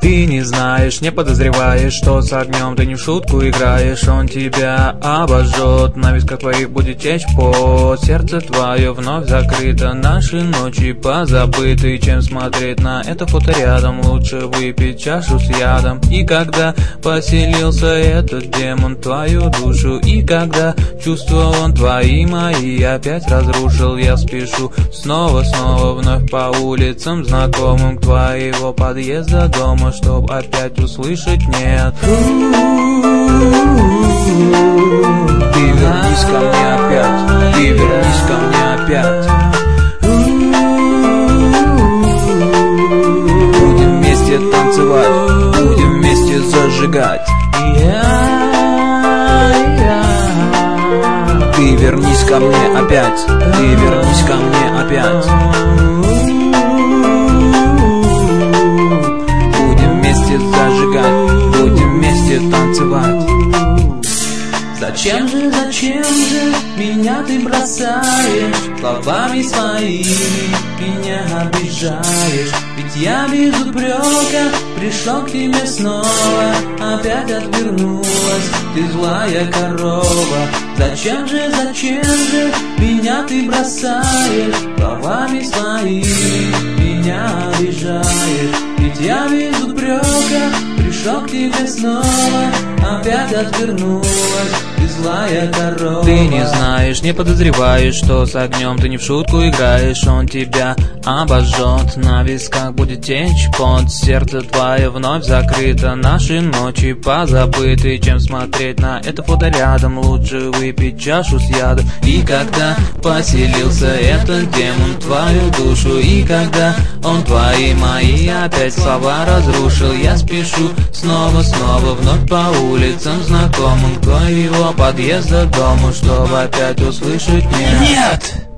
Ты не знаешь, не подозреваешь, что с огнем ты не в шутку играешь. Он тебя обожжет, на висках твоих будет течь пот. Сердце твое вновь закрыто, наши ночи позабыты. Чем смотреть на это фото рядом, лучше выпить чашу с ядом. И когда поселился этот демон в твою душу, и когда чувства он твои мои опять разрушил, я спешу снова вновь по улицам знакомым к твоего подъезда дома, чтоб опять услышать нет. Ты вернись ко мне опять, ты вернись ко мне опять. Будем вместе танцевать, будем вместе зажигать. Ты вернись ко мне опять, ты вернись ко мне опять. Зажигать, будем вместе танцевать. Зачем же меня ты бросаешь? Словами своими меня обижаешь. Ведь я без упрека пришел к тебе снова, опять отвернулась ты злая корова. Зачем же меня ты бросаешь? Словами своими меня обижаешь. Ведь я без упрека пришел к тебе снова, опять отвернулась ты злая корова. Ты не знаешь, не подозреваешь, что с огнем ты не в шутку играешь. Он тебя обожжет, на висках будет течь пот. Сердце твое вновь закрыто, наши ночи позабыты. Чем смотреть на это фото рядом, лучше выпить чашу с ядом. И когда поселился этот демон в твою душу, и когда он твои мои опять слова разрушил, я спешу снова вновь по улицам знакомым к твоего подъезда дому, чтобы опять услышать нет.